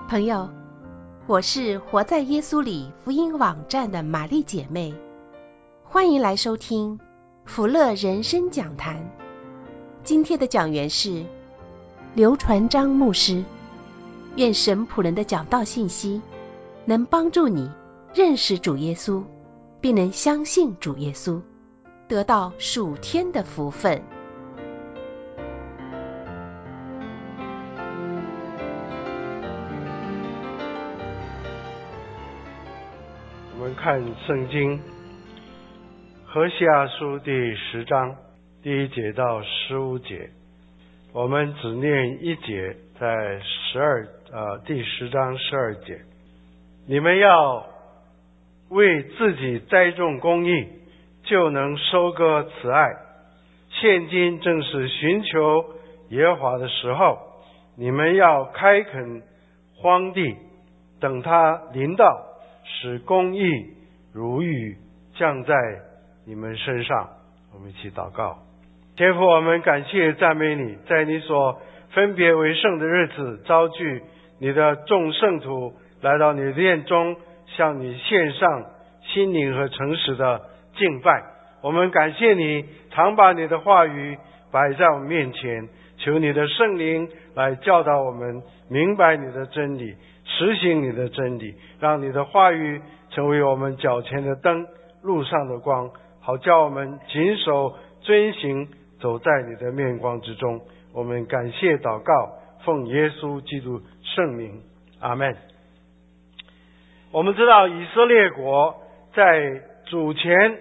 朋友，我是活在耶稣里福音网站的玛丽姐妹，欢迎来收听福乐人生讲坛。今天的讲员是刘传章牧师。愿神仆人的讲道信息能帮助你认识主耶稣，并能相信主耶稣，得到属天的福分。 我们看圣经何西阿书第10章第1节到15节，我们只念一节，在第10章12节，你们要为自己栽种公义，就能收割慈爱。现今正是寻求耶和华的时候，你们要开垦荒地，等他临到，使公义如雨降在你们身上。我们一起祷告。天父，我们感谢赞美你，在你所分别为圣的日子，召聚你的众圣徒来到你的殿中，向你献上心灵和诚实的敬拜。我们感谢你常把你的话语摆在我们面前，求你的圣灵来教导我们明白你的真理，实行你的真理，让你的话语成为我们脚前的灯，路上的光，好叫我们谨守遵行，走在你的面光之中。我们感谢祷告，奉耶稣基督圣名，阿们。我们知道以色列国在主前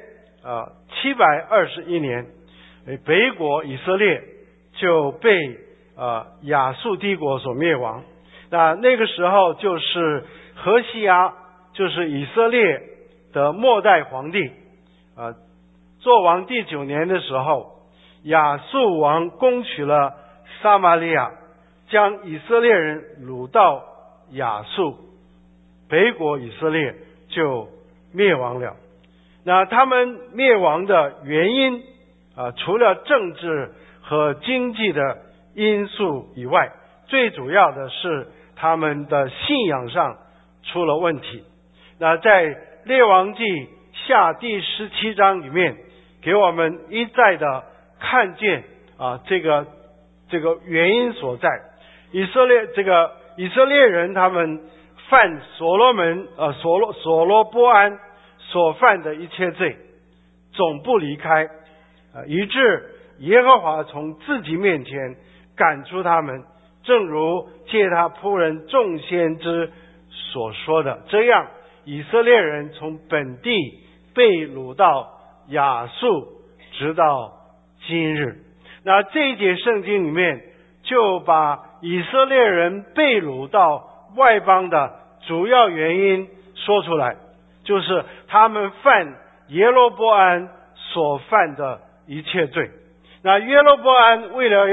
721年，北国以色列就被亚述帝国所灭亡。那个时候就是何西阿，就是以色列的末代皇帝，做王第9年的时候，亚述王攻取了撒玛利亚，将以色列人掳到亚述，北国以色列就灭亡了。那他们灭亡的原因除了政治和经济的因素以外，最主要的是他们的信仰上出了问题。那在列王记下第17章里面，给我们一再的看见这个原因所在。以色列人他们犯所罗波安所犯的一切罪，总不离开，以致耶和华从自己面前赶出他们，正如借他仆人众先知所说的，这样以色列人从本地被掳到亚述，直到今日。那这一节圣经里面就把以色列人被掳到外邦的主要原因说出来，就是他们犯耶罗波安所犯的一切罪。那耶罗波安为了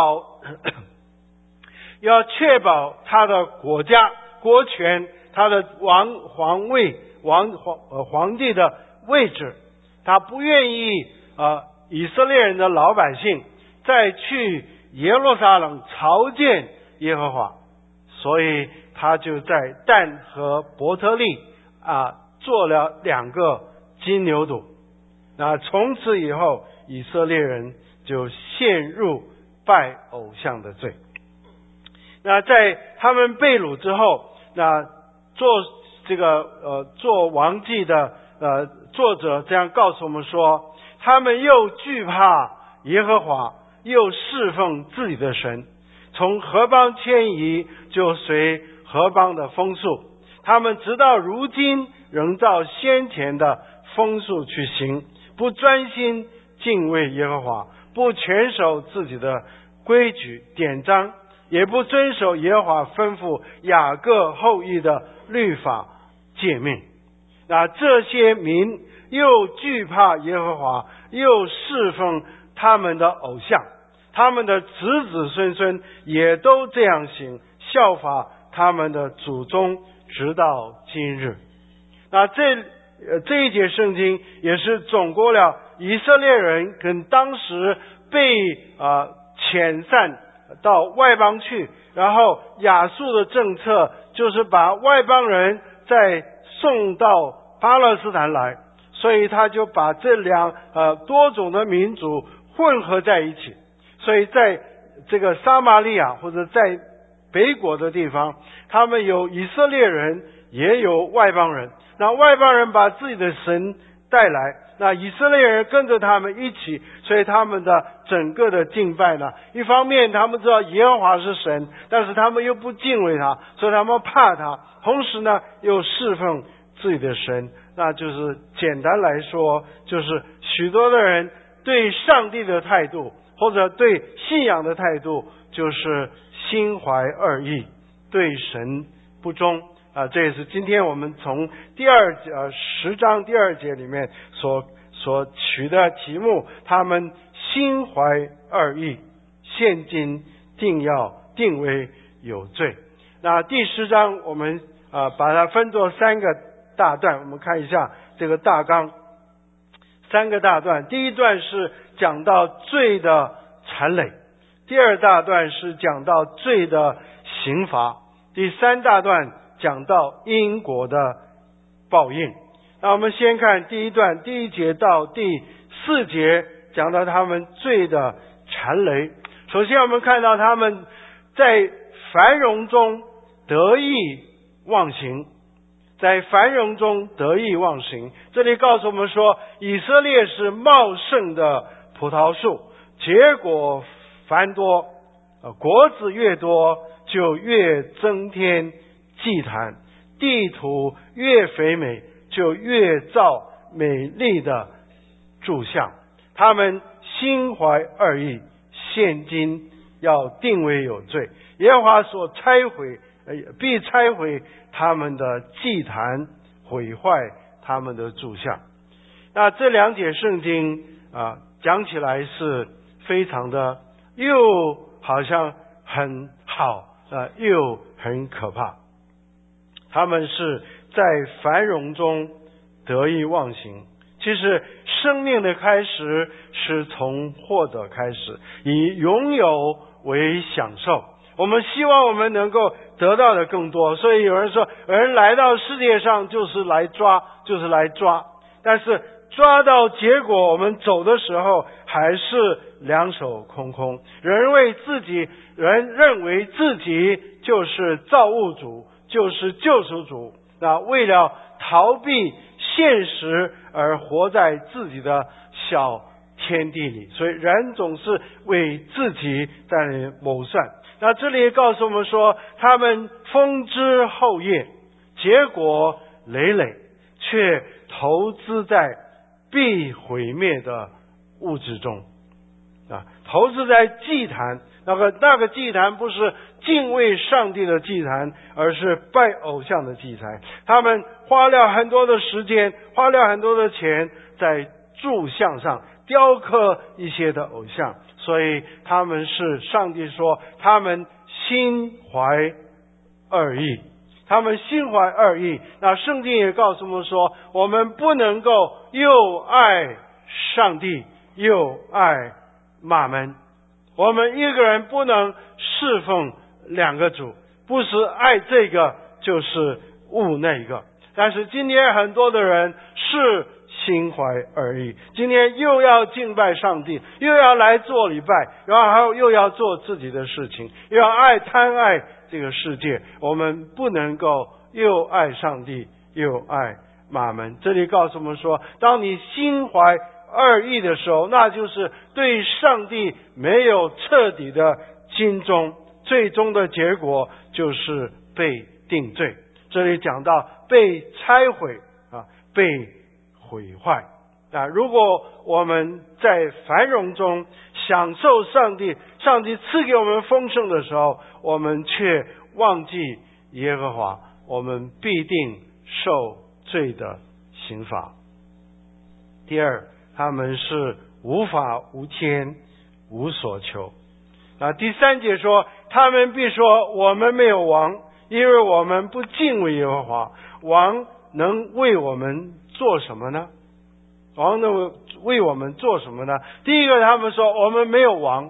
要确保他的国家国权，他的皇帝的位置，他不愿意以色列人的老百姓再去耶路撒冷朝见耶和华，所以他就在但和伯特利做了2个金牛犊。那从此以后，以色列人就陷入拜偶像的罪。那在他们被掳之后，那做王记的作者这样告诉我们说，他们又惧怕耶和华，又侍奉自己的神，从何邦迁移，就随何邦的风俗。他们直到如今仍照先前的风俗去行，不专心敬畏耶和华，不全守自己的规矩典章，也不遵守耶和华吩咐雅各后裔的律法诫命。那这些民又惧怕耶和华，又侍奉他们的偶像，他们的子子孙孙也都这样行，效法他们的祖宗，直到今日。那这一节圣经也是总括了以色列人跟当时被遣散到外邦去，然后亚述的政策就是把外邦人再送到巴勒斯坦来，所以他就把这多种的民族混合在一起。所以在这个撒玛利亚或者在北国的地方，他们有以色列人，也有外邦人。那外邦人把自己的神带来，那以色列人跟着他们一起，所以他们的整个的敬拜呢，一方面他们知道耶和华是神，但是他们又不敬畏他，所以他们怕他，同时呢又侍奉自己的神。那就是简单来说，就是许多的人对上帝的态度或者对信仰的态度就是心怀二意，对神不忠这也是今天我们从10章第2节里面所取的题目，他们心怀二意，现今定要定为有罪。那第10章我们把它分作3个大段，我们看一下这个大纲。3个大段，第一段是讲到罪的缠累，第2大段是讲到罪的刑罚，第3大段讲到因果的报应。那我们先看第一段，第1节到第4节，讲到他们罪的缠累。首先我们看到他们在繁荣中得意忘形，在繁荣中得意忘形。这里告诉我们说，以色列是茂盛的葡萄树，结果繁多，果子越多就越增添祭坛，地土越肥美就越造美丽的柱像。他们心怀二意，现今要定为有罪。耶和华所必拆毁他们的祭坛，毁坏他们的柱像。那这2节圣经讲起来是非常的，又好像很好又很可怕。他们是在繁荣中得意忘形。其实生命的开始是从获得开始，以拥有为享受。我们希望我们能够得到的更多，所以有人说，有人来到世界上就是来抓，但是抓到结果，我们走的时候还是两手空空。人认为自己就是造物主，就是救赎主，那为了逃避现实而活在自己的小天地里，所以人总是为自己在谋算。那这里告诉我们说，他们风枝后叶，结果累累，却投资在必毁灭的物质中投资在祭坛，那个祭坛不是敬畏上帝的祭坛，而是拜偶像的祭坛。他们花了很多的时间，花了很多的钱在柱像上雕刻一些的偶像，所以他们是上帝说他们心怀二意。他们心怀二意，那圣经也告诉我们说，我们不能够又爱上帝又爱马门。我们一个人不能侍奉2个主，不是爱这个就是恶那个。但是今天很多的人是心怀二意，今天又要敬拜上帝，又要来做礼拜，然后又要做自己的事情，又要贪爱这个世界。我们不能够又爱上帝又爱马门。这里告诉我们说，当你心怀二意的时候，那就是对上帝没有彻底的尽忠，最终的结果就是被定罪。这里讲到被拆毁被毁坏如果我们在繁荣中享受上帝赐给我们丰盛的时候，我们却忘记耶和华，我们必定受罪的刑罚。第2，他们是无法无天，无所求。第3节说，他们必说，我们没有王，因为我们不敬畏耶和华。王能为我们做什么呢？王能为我们做什么呢？第一个，他们说我们没有王，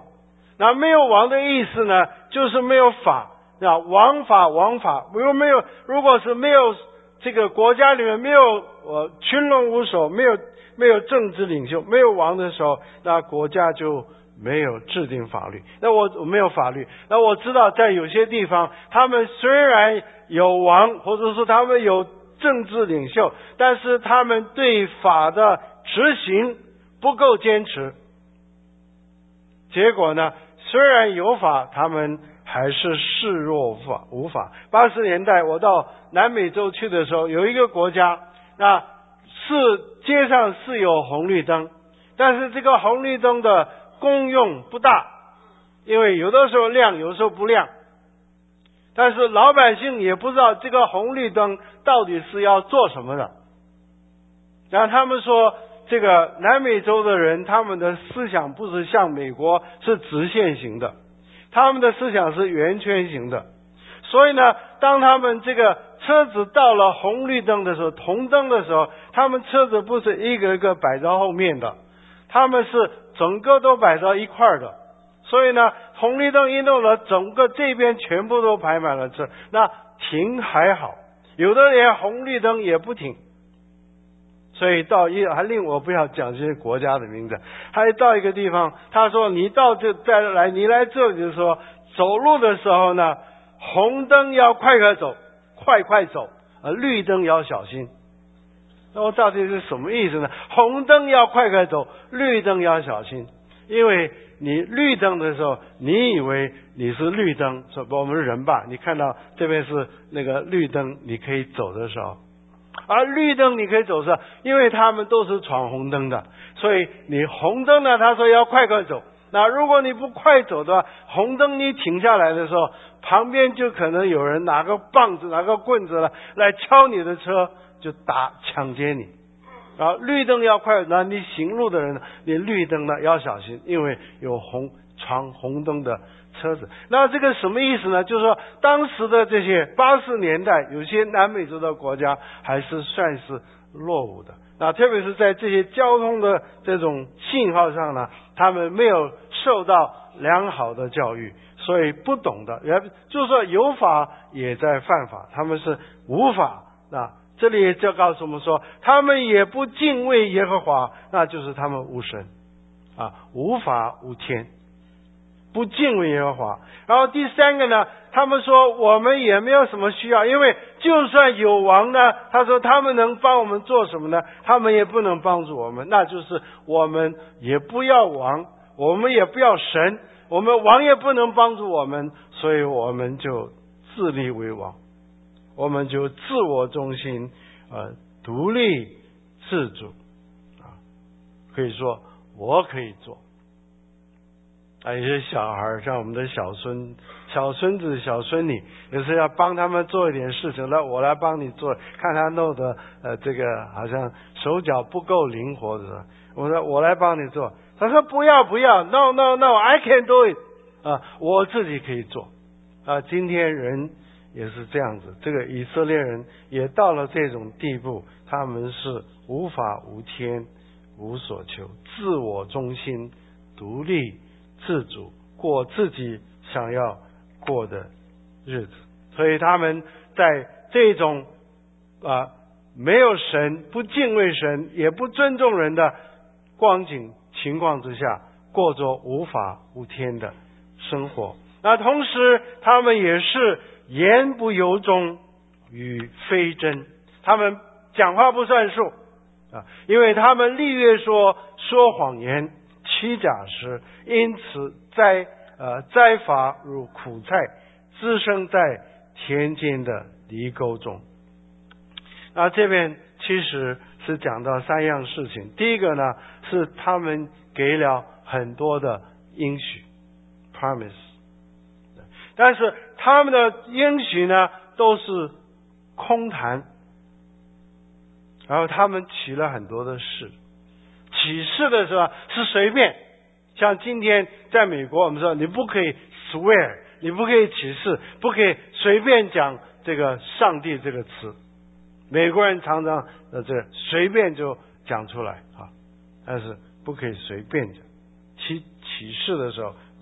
那没有王的意思呢，就是没有法，王法，如果是没有这个国家里面没有群龙无首，没有政治领袖，没有王的时候，那国家就没有制定法律。那我没有法律，那我知道在有些地方，他们虽然有王，或者说他们有政治领袖，但是他们对法的执行不够坚持。结果呢，虽然有法，他们还是视若无法。80年代我到南美洲去的时候，有一个国家，那街上是有红绿灯，但是这个红绿灯的功用不大，因为有的时候亮，有时候不亮。但是老百姓也不知道这个红绿灯到底是要做什么的。然后他们说，这个南美洲的人，他们的思想不是像美国是直线型的，他们的思想是圆圈型的。所以呢，当他们这个车子到了红绿灯的时候，红灯的时候，他们车子不是一个一个摆到后面的，他们是整个都摆到一块的。所以呢，红绿灯一弄了，整个这边全部都排满了车，那停还好，有的连红绿灯也不停。所以还令我不要讲这些国家的名字，还到一个地方，他说你来这里的时候，走路的时候呢，红灯要快走，快走，绿灯要小心。那我到底是什么意思呢？红灯要快走，绿灯要小心。因为你绿灯的时候，你以为你是绿灯，说我们是人吧，你看到这边是那个绿灯，你可以走的时候，而绿灯你可以走的时候，因为他们都是闯红灯的，所以你红灯呢，他说要快走。那如果你不快走的话，红灯你停下来的时候，旁边就可能有人拿个棒子拿个棍子来敲你的车，就抢劫你。然后绿灯要快，那你行路的人，你绿灯呢要小心，因为有闯红灯的车子。那这个什么意思呢？就是说当时的这些80年代，有些南美洲的国家还是算是落伍的。那特别是在这些交通的这种信号上呢，他们没有受到良好的教育，所以不懂的，就是说有法也在犯法，他们是无法。那这里就告诉我们说，他们也不敬畏耶和华，那就是他们无神无法无天，不敬畏耶和华。然后第三个呢，他们说我们也没有什么需要，因为就算有王呢，他说他们能帮我们做什么呢？他们也不能帮助我们，那就是我们也不要王，我们也不要神，我们王也不能帮助我们，所以我们就自立为王，我们就自我中心，独立自主可以说我可以做。有些小孩像我们的小孙子小孙女，有时要帮他们做一点事情，那我来帮你做，看他弄得这个好像手脚不够灵活的时候，我说我来帮你做，他说不要 no I can do it 我自己可以做今天人也是这样子，这个以色列人也到了这种地步，他们是无法无天无所求，自我中心，独立自主，过自己想要过的日子。所以他们在这种没有神，不敬畏神，也不尊重人的情况之下，过着无法无天的生活。那同时他们也是言不由衷，语非真，他们讲话不算数因为他们立约说谎言，欺假时，因此灾罚如苦菜，滋生在田间的犁沟中。那这边其实是讲到3样事情。第一个呢，是他们给了很多的应许 promise， 但是他们的应许呢都是空谈，然后他们起了很多的誓，起誓的时候是随便，像今天在美国我们说你不可以 swear， 你不可以起誓，不可以随便讲这个上帝这个词，美国人常常这个随便就讲出来但是不可以随便讲，起誓的时候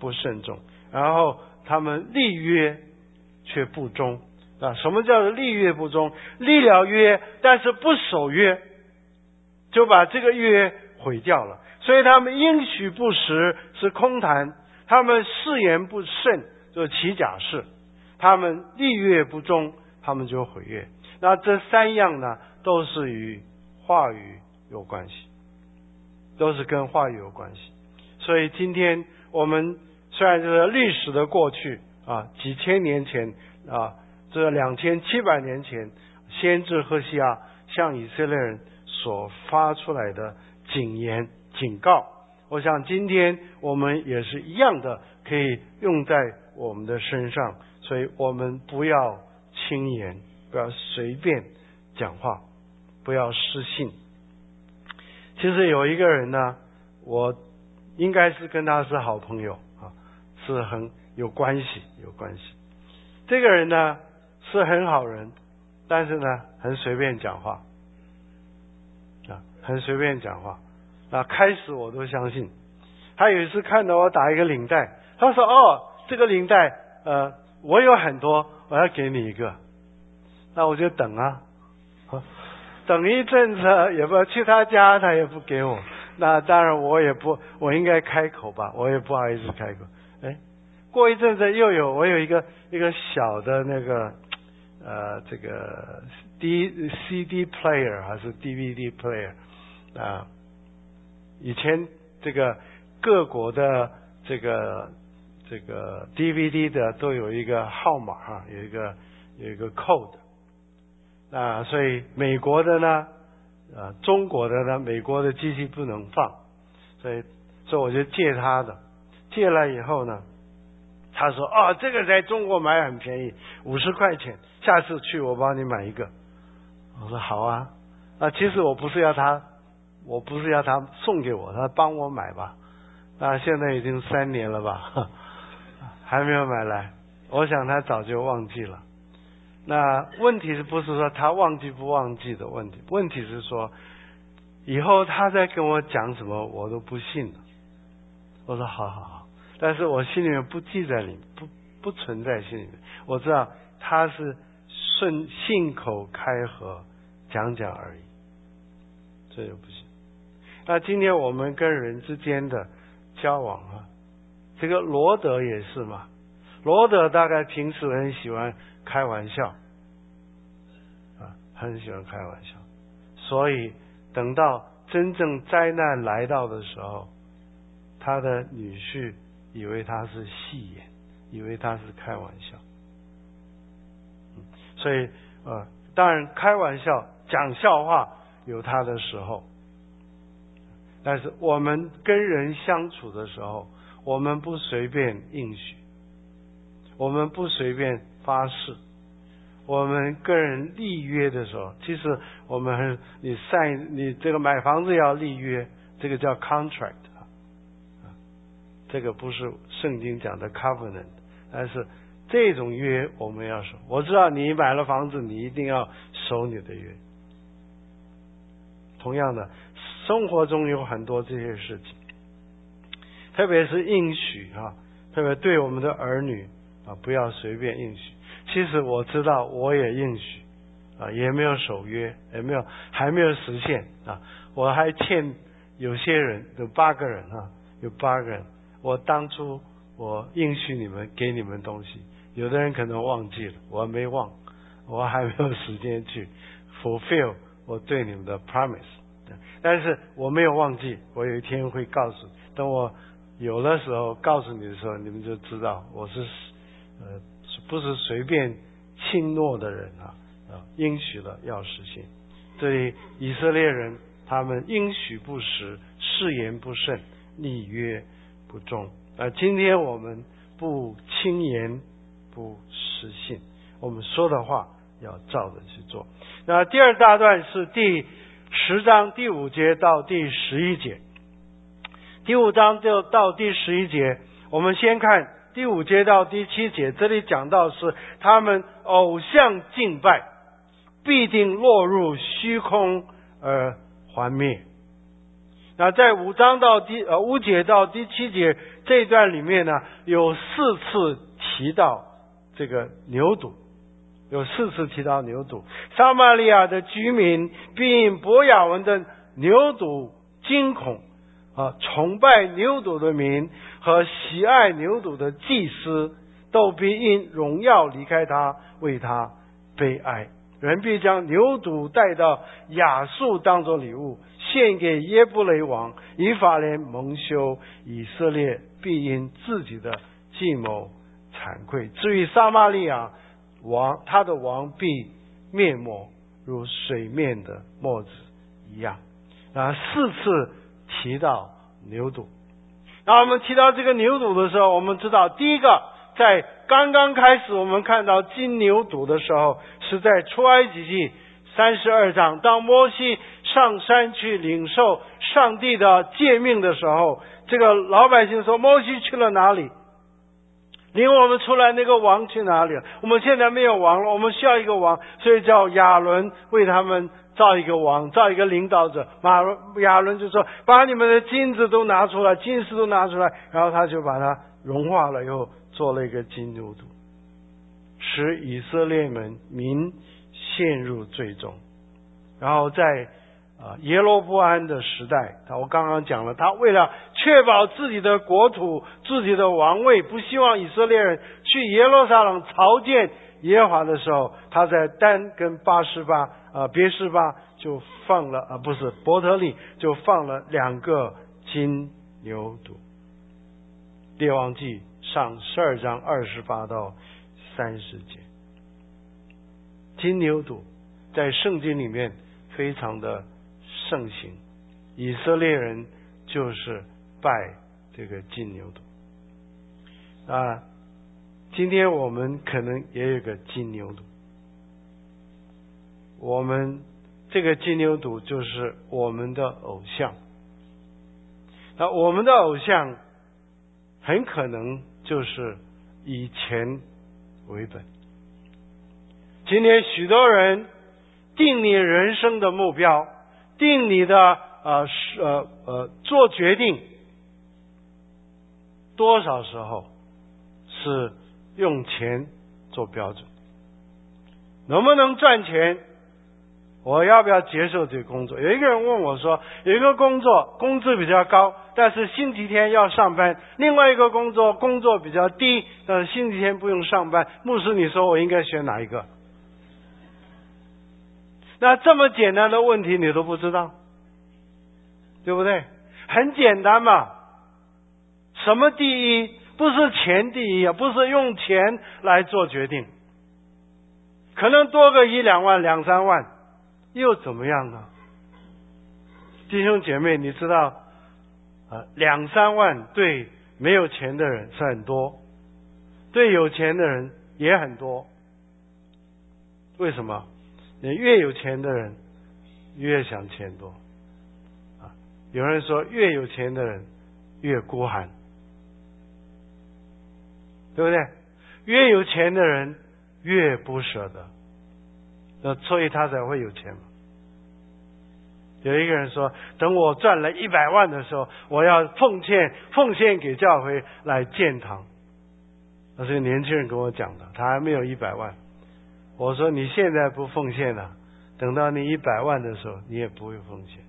不慎重，然后他们立约却不忠啊。什么叫做立约不忠？立了约，但是不守约，就把这个约毁掉了。所以他们应许不实是空谈，他们誓言不慎就是起假誓，他们立约不忠，他们就毁约。那这三样呢，都是与话语有关系，都是跟话语有关系。所以今天我们虽然这个历史的过去啊，几千年前啊，这2700年前，先知何西阿向以色列人所发出来的警言警告，我想今天我们也是一样的，可以用在我们的身上。所以我们不要轻言，不要随便讲话，不要失信。其实有一个人呢，我应该是跟他是好朋友啊，是很有关系。这个人呢是很好人，但是呢很随便讲话啊，很随便讲话啊。开始我都相信，他有一次看到我打一个领带，他说：“哦，这个领带我有很多，我要给你一个。”那我就等啊，等一阵子也不去他家，他也不给我。那当然我应该开口吧，我也不好意思开口。过一阵子我有一个小的那个这个 CD player 还是 DVD player 啊，以前这个各国的这个 DVD 的都有一个号码啊，有一个 code 啊，所以美国的呢中国的呢，美国的机器不能放，所以我就借他的，借了以后呢，他说：“哦，这个在中国买很便宜，50块钱，下次去我帮你买一个。”我说：“好啊。”其实我不是要他送给我，他帮我买吧。那现在已经3年了吧，还没有买来。我想他早就忘记了。那问题是不是说他忘记不忘记的问题？问题是说，以后他在跟我讲什么，我都不信了。我说好，但是我心里面不记在里面，不存在心里面。我知道他是信口开河讲而已，这就不行。那今天我们跟人之间的交往啊，这个罗德也是嘛。罗德大概平时很喜欢开玩笑啊，很喜欢开玩笑，所以等到真正灾难来到的时候，他的女婿以为他是戏言，以为他是开玩笑。所以当然开玩笑讲笑话有他的时候，但是我们跟人相处的时候，我们不随便应许，我们不随便发誓，我们跟人立约的时候，其实我们你这个买房子要立约，这个叫 contract 这个不是圣经讲的 covenant， 但是这种约我们要守。我知道你买了房子，你一定要守你的约。同样的，生活中有很多这些事情，特别是应许特别对我们的儿女不要随便应许。其实我知道我也应许也没有守约，还没有实现我还欠有些人有8个人有8个人，我当初我应许你们给你们东西，有的人可能忘记了，我没忘，我还没有时间去 fulfill 我对你们的 promise， 但是我没有忘记，我有一天会告诉，等我有的时候告诉你的时候，你们就知道我是不是随便轻诺的人应许了要实现。这里以色列人他们应许不实，誓言不慎，立约不忠。今天我们不轻言不实信，我们说的话要照着去做。那第二大段是第10章第5节到第11节。第5章就到第11节，我们先看第5节到第7节。这里讲到是他们偶像敬拜必定落入虚空而还灭。 那在5节到第7节这一段里面呢，有4次提到这个牛犊，有4次提到牛犊。撒玛利亚的居民必因伯亚文的牛犊惊恐，崇拜牛犊的民和喜爱牛犊的祭司，都必因荣耀离开他，为他悲哀。人必将牛犊带到亚述当作礼物，献给耶布雷王。以法莲蒙羞，以色列必因自己的计谋惭愧。至于撒玛利亚王，他的王必灭没，如水面的沫子一样。4次提到牛犊。那我们提到这个牛犊的时候，我们知道第一个，在刚刚开始我们看到金牛犊的时候，是在出埃及记32章，当摩西上山去领受上帝的诫命的时候，这个老百姓说，摩西去了哪里？领我们出来那个王去哪里了？我们现在没有王了，我们需要一个王，所以叫亚伦为他们造一个王，造一个领导者。亚伦就说，把你们的金子都拿出来，金饰都拿出来，然后他就把它融化了以后，做了一个金牛犊，使以色列民陷入罪中。然后在耶罗波安的时代，我刚刚讲了，他为了确保自己的国土、自己的王位，不希望以色列人去耶路撒冷朝见耶和华的时候，他在丹跟别是巴就放了伯特利就放了2个金牛犊。列王纪上12章28到30节。金牛犊在圣经里面非常的盛行，以色列人就是拜这个金牛犊。今天我们可能也有个金牛犊，我们这个金牛犊就是我们的偶像。那我们的偶像很可能就是以钱为本。今天许多人定你人生的目标，定你的做决定，多少时候是用钱做标准。能不能赚钱，我要不要接受这个工作？有一个人问我说，有一个工作工资比较高，但是星期天要上班；另外一个工作比较低，但是星期天不用上班。牧师，你说我应该选哪一个？那这么简单的问题你都不知道，对不对？很简单嘛。什么第一？不是钱第一啊，不是用钱来做决定。可能多个1-2万、2-3万，又怎么样呢？弟兄姐妹，你知道2-3万对没有钱的人是很多，对有钱的人也很多。为什么？你越有钱的人越想钱多。有人说越有钱的人越孤寒，对不对？越有钱的人越不舍得，那所以他才会有钱嘛。有一个人说，等我赚了100万的时候，我要奉献给教会来建堂。那是个年轻人跟我讲的，他还没有100万。我说你现在不奉献了，等到你100万的时候，你也不会奉献。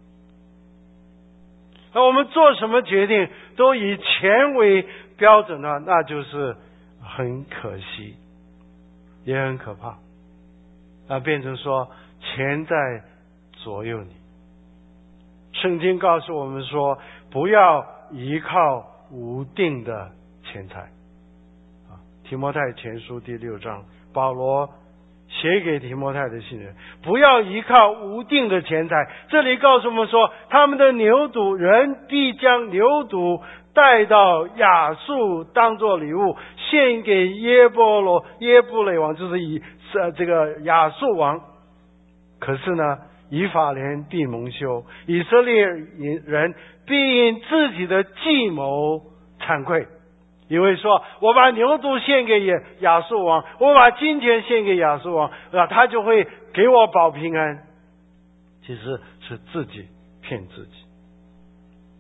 那我们做什么决定都以钱为标准的，那就是很可惜，也很可怕。变成说钱在左右你。圣经告诉我们说，不要依靠无定的钱财。提摩太前书第6章，保罗写给提摩太的信人，不要依靠无定的钱财。这里告诉我们说，他们的牛犊，人必将牛犊带到亚述当作礼物，献给耶布雷王，就是这个亚述王。可是呢，以法莲必蒙羞，以色列人必因自己的计谋惭愧。因为说我把牛犊献给亚述王，我把金钱献给亚述王，他就会给我保平安。其实是自己骗自己。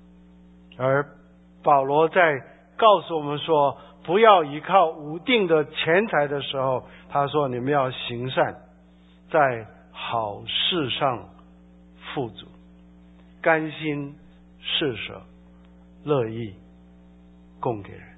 而保罗在告诉我们说，不要依靠无定的钱财的时候，他说你们要行善，在好事上富足，甘心施舍，乐意供给人。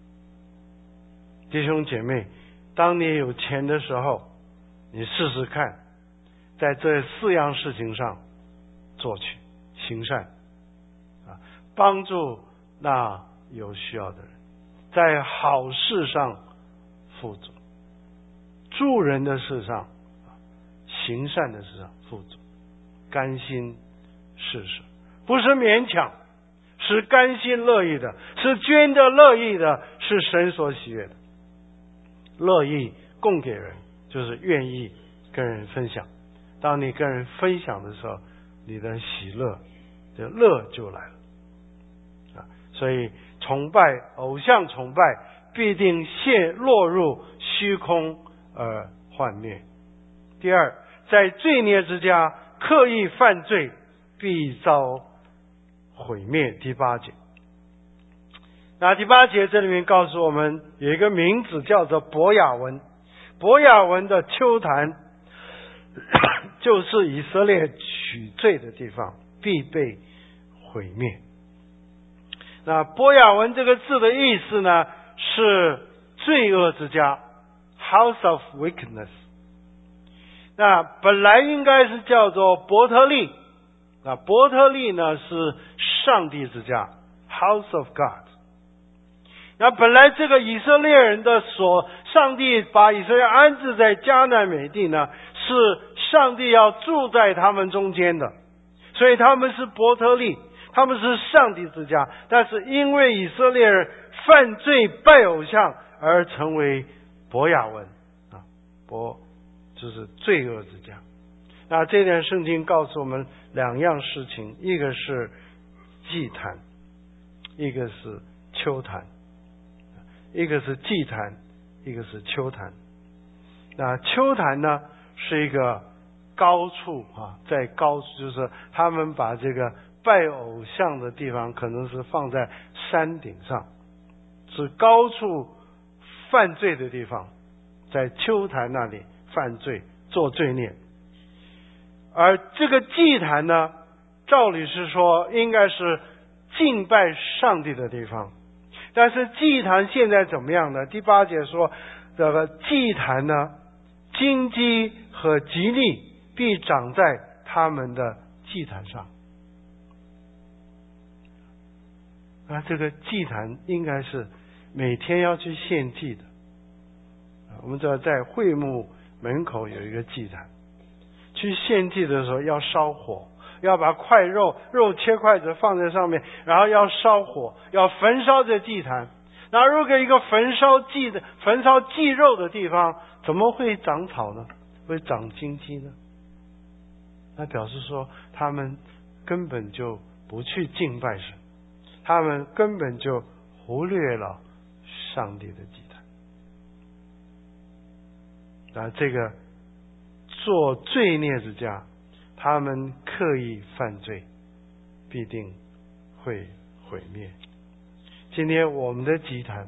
弟兄姐妹，当你有钱的时候，你试试看，在这4样事情上做去，行善帮助那有需要的人，在好事上富足，助人的事上，行善的事上富足，甘心施舍，不是勉强，是甘心乐意的，是捐的乐意的，是神所喜悦的。乐意供给人，就是愿意跟人分享。当你跟人分享的时候，你的喜乐的乐就来了所以偶像崇拜必定落入虚空而幻灭。第二，在罪孽之家刻意犯罪，必遭毁灭。第8节，那第8节这里面告诉我们，有一个名字叫做伯亚文。伯亚文的丘坛就是以色列取罪的地方，必被毁灭。那伯亚文这个字的意思呢，是罪恶之家 House of Wickedness。 那本来应该是叫做伯特利，那伯特利呢是上帝之家 House of God。 那本来这个以色列人的上帝把以色列安置在迦南美地呢，是上帝要住在他们中间的，所以他们是伯特利，他们是上帝之家。但是因为以色列人犯罪拜偶像而成为伯亚文伯就是罪恶之家。那这段圣经告诉我们2样事情，一个是祭坛，一个是丘坛。一个是祭坛，一个是丘坛。那丘坛呢是一个高处在高处，就是他们把这个拜偶像的地方可能是放在山顶上，是高处犯罪的地方，在丘坛那里犯罪做罪孽。而这个祭坛呢，照理是说应该是敬拜上帝的地方，但是祭坛现在怎么样呢？第8节说，这个祭坛呢，荆棘和吉利必长在他们的祭坛上。这个祭坛应该是每天要去献祭的。我们知道在会幕门口有一个祭坛，去献祭的时候要烧火，要把肉切块子放在上面，然后要烧火，要焚烧这祭坛。那如果一个焚烧祭肉的地方，怎么会长草呢？会长荆棘呢？那表示说他们根本就不去敬拜神，他们根本就忽略了上帝的祭坛。那这个做罪孽之家，他们刻意犯罪，必定会毁灭。今天我们的祭坛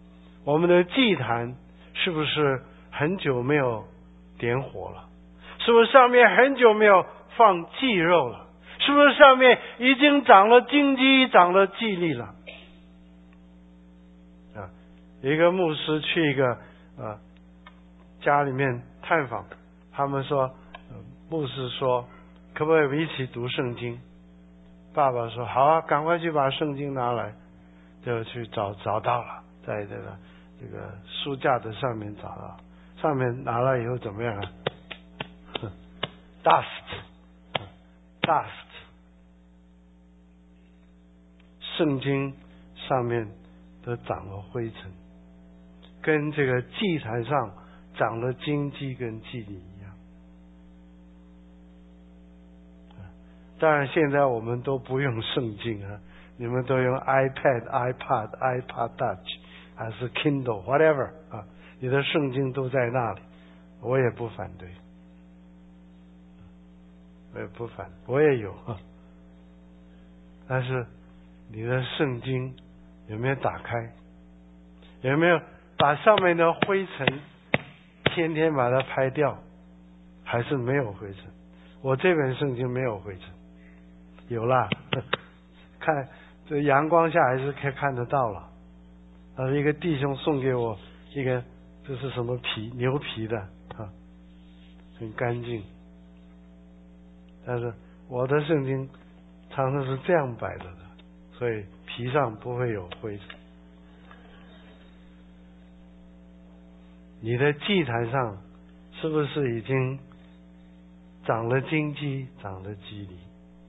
是不是很久没有点火了？是不是上面很久没有放祭肉了？是不是上面已经长了荆棘，长了蒺藜了？一个牧师去一个家里面探访，他们说牧师说可不可以我们一起读圣经？爸爸说好啊，赶快去把圣经拿来。就去找到了，在这个书架的上面找到，上面拿了以后怎么样？dust， 圣经上面都长了灰尘，跟这个祭坛上长了荆棘跟蒺藜一样。当然现在我们都不用圣经你们都用 iPad、iPod Touch 还是 Kindle whatever 你的圣经都在那里，我也不反对，我也有但是你的圣经有没有打开？有没有把上面的灰尘天天把它拍掉？还是没有灰尘？我这本圣经没有灰尘，有啦，看这阳光下还是可以看得到了。一个弟兄送给我一个，这是什么皮？牛皮的啊，很干净。但是我的圣经常常是这样摆着的，所以皮上不会有灰尘。你的祭坛上是不是已经长了荆棘，长了蒺藜？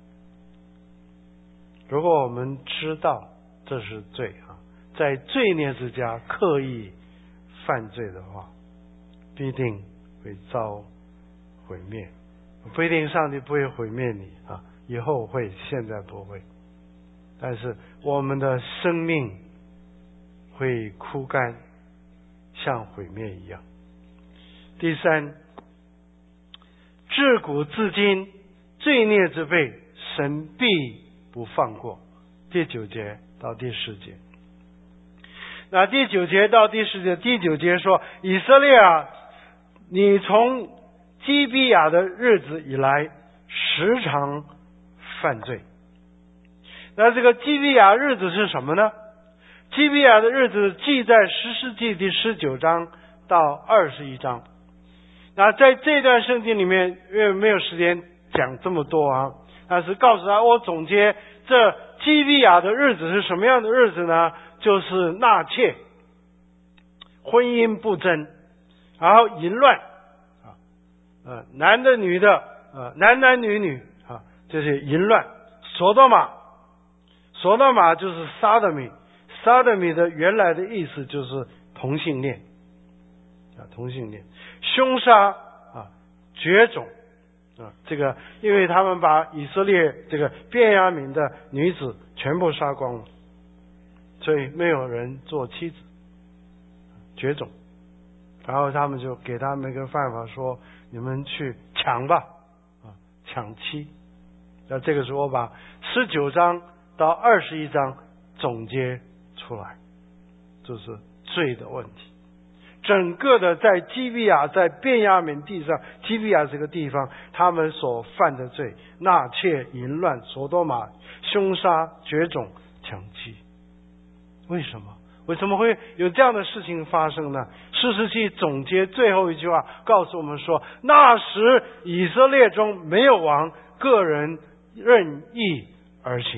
如果我们知道这是罪啊，在罪孽之家刻意犯罪的话，必定会遭毁灭。不一定上帝不会毁灭你啊，以后会，现在不会。但是我们的生命会枯干，像毁灭一样。第三，自古至今罪孽之辈，神必不放过。第9节到第10节。那第9节到第10节，第9节说，以色列啊，你从基比亚的日子以来时常犯罪。那这个基比亚日子是什么呢？基比亚的日子记在士师记第19章到21章。那在这段圣经里面，因为没有时间讲这么多啊，但是告诉他，我总结这基比亚的日子是什么样的日子呢？就是纳妾、婚姻不贞，然后淫乱男的女的男男女女这些淫乱。索多玛就是撒德米，撒德米的原来的意思就是同性恋同性恋。凶杀绝种这个因为他们把以色列这个便雅悯的女子全部杀光了，所以没有人做妻子，绝种。然后他们就给他们一个办法，说你们去抢吧抢妻。那这个时候我把19章到21章总结出来，就是罪的问题。整个的在基比亚，在便雅悯地上，基比亚这个地方，他们所犯的罪，纳妾、淫乱、索多玛、凶杀、绝种、抢妻。为什么？为什么会有这样的事情发生呢？士师记总结最后一句话告诉我们说，那时以色列中没有王，个人任意而行。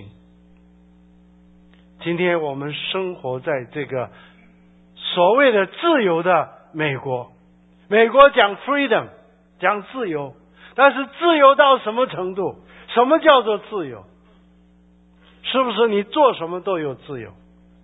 今天我们生活在这个所谓的自由的美国，美国讲 freedom， 讲自由，但是自由到什么程度？什么叫做自由？是不是你做什么都有自由？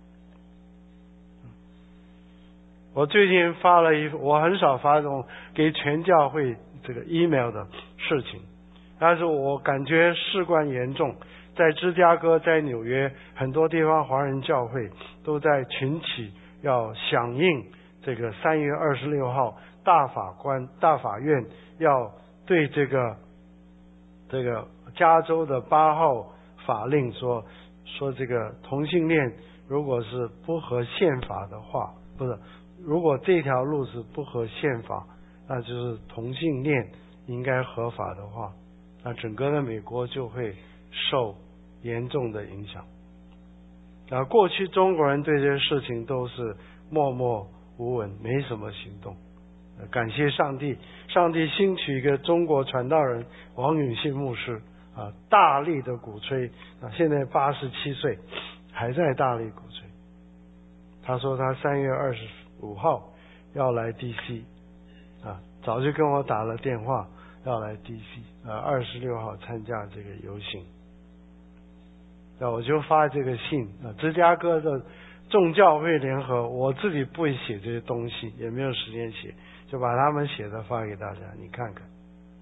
我最近发了我很少发这种给全教会这个 email 的事情，但是我感觉事关严重。在芝加哥，在纽约，很多地方华人教会都在群起要响应这个3月26号大法院要对这个加州的8号法令说这个同性恋如果是不合宪法的话，不是，如果这条路是不合宪法，那就是同性恋应该合法的话，那整个的美国就会受严重的影响。过去中国人对这些事情都是默默无闻，没什么行动。感谢上帝，上帝兴起一个中国传道人王永信牧师大力的鼓吹现在87岁还在大力鼓吹。他说他3月25号要来 DC 早就跟我打了电话要来 DC 26号参加这个游行。那我就发这个信芝加哥的众教会联合，我自己不会写这些东西，也没有时间写，就把他们写的发给大家，你看看。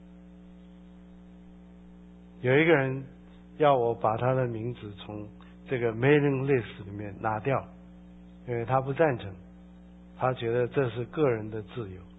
有一个人要我把他的名字从这个 mailing list 里面拿掉，因为他不赞成，他觉得这是个人的自由。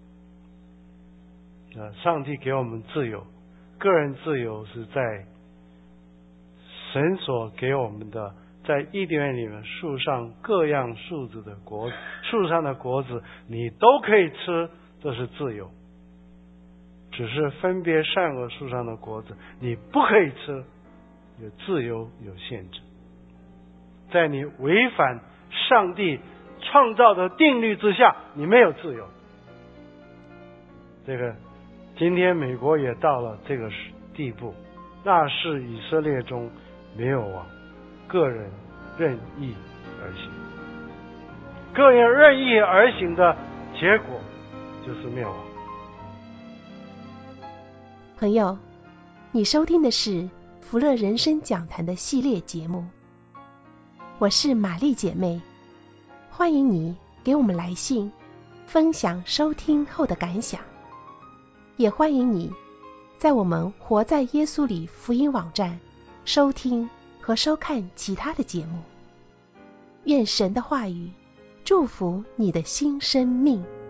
上帝给我们自由，个人自由是在神所给我们的在伊甸园里面，树上各样树子的果子，树上的果子你都可以吃，这是自由。只是分别善恶树上的果子你不可以吃，有自由有限制。在你违反上帝创造的定律之下，你没有自由。这个今天美国也到了这个地步，那是以色列中没有王，个人任意而行。个人任意而行的结果就是灭亡。 朋友，你收听的是福乐人生讲坛的系列节目，我是玛丽姐妹，欢迎你给我们来信，分享收听后的感想，也欢迎你在我们活在耶稣里福音网站收听和收看其他的节目。愿神的话语祝福你的新生命。